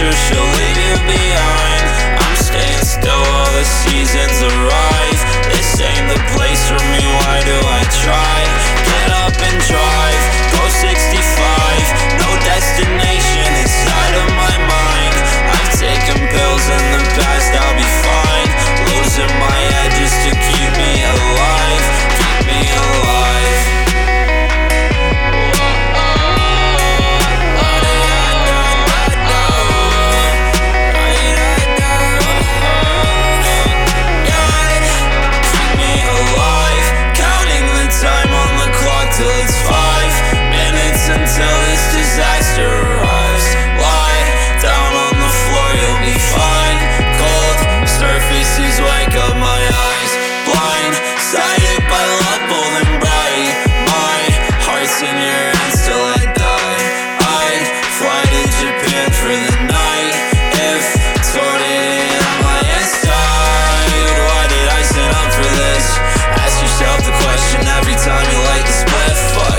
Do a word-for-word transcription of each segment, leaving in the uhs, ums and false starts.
future, she'll leave you behind. I'm staying still while the seasons arrive. This ain't the place for me, why do I try? Get up and drive, go sixty-five. No destination inside of my mind. I've taken pills in the past, I'll be fine. Losing my head just to keep me alive. Keep me alive. Keep me alive. Counting the time on the clock till it's five minutes until this disaster arrives. Lie down on the floor, you'll be fine. Cold surfaces wake up my eyes. Blind sided by love bold and bright. My heart's in your hands till I die. I'd fly to Japan for the night if sorted in my inside. Why did I sign up for this? Ask yourself the question every time you light the split. Fuck,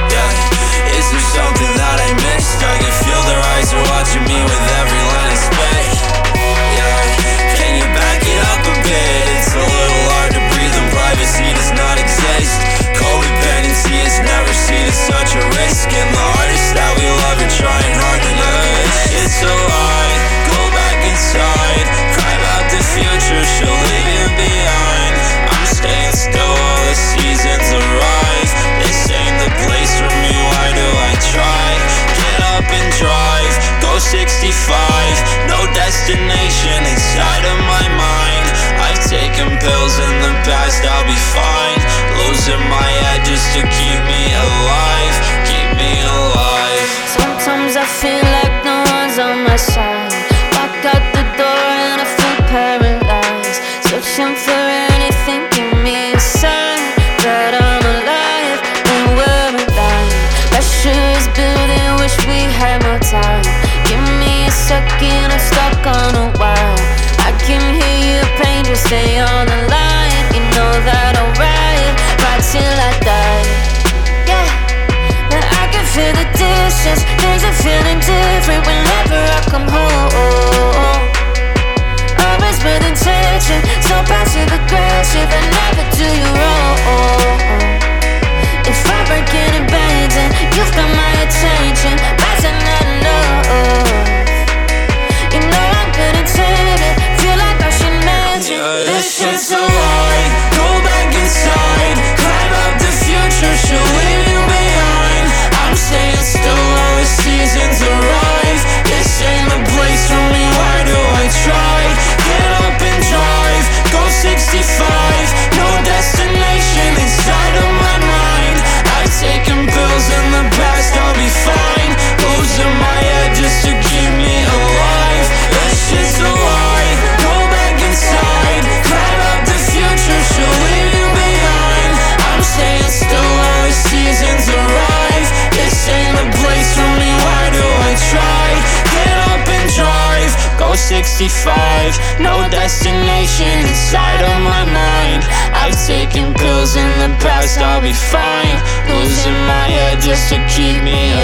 yeah. Is there something that I missed? I can feel their eyes are watching me with every line I spit. Yeah, can you back it up a bit? It's a little hard to breathe and privacy does not exist. Codependency is never seen as such a risk. And the artists that we love are trying hard to notice. It's a lie, go back inside. Cry about the future, she'll leave you behind. I'm staying still while the seasons arrive. This ain't the place for me, why do I try? Get up and drive, go sixty-five. No destination inside of my mind. I've taken pills in the past, I'll be fine. Losing my head just to keep me alive. Keep me alive. Sometimes I feel like no one's on my side. Walk out the door and I feel paralyzed. Searching for anything, give me a sign that I'm alive and we're alive. Pressure is building, wish we had more time. Give me a second, I'm stuck on a wire. I can hear your pain, just stay on the line. You know that I'll ride, ride till I die. Yeah, but I can feel the distance. Things are feeling different whenever I come home. Always with intention, so passive aggressive. I never do you wrong. If I break any bands and you've got my attention, rising out of love. You know I'm good intended, feel like I should mention. Yeah, this shit's a lie, go back inside. Climb up the future, she'll leave you behind. I'm staying still while the seasons arrive. This ain't the place for me, why do I try? Get up and drive, go sixty-five. No destination inside of my mind. I've taken pills in the past, I'll be fine. Losing my head just to keep me alive. This shit's a lie, go back inside. Climb up the future, she'll leave you behind. I'm staying still while the seasons arrive. This ain't the place for me, why do I try? Get up and drive, go sixty-five. No destination inside of my mind. I've taken pills in the past, I'll be fine. Losing my head just to keep me alive.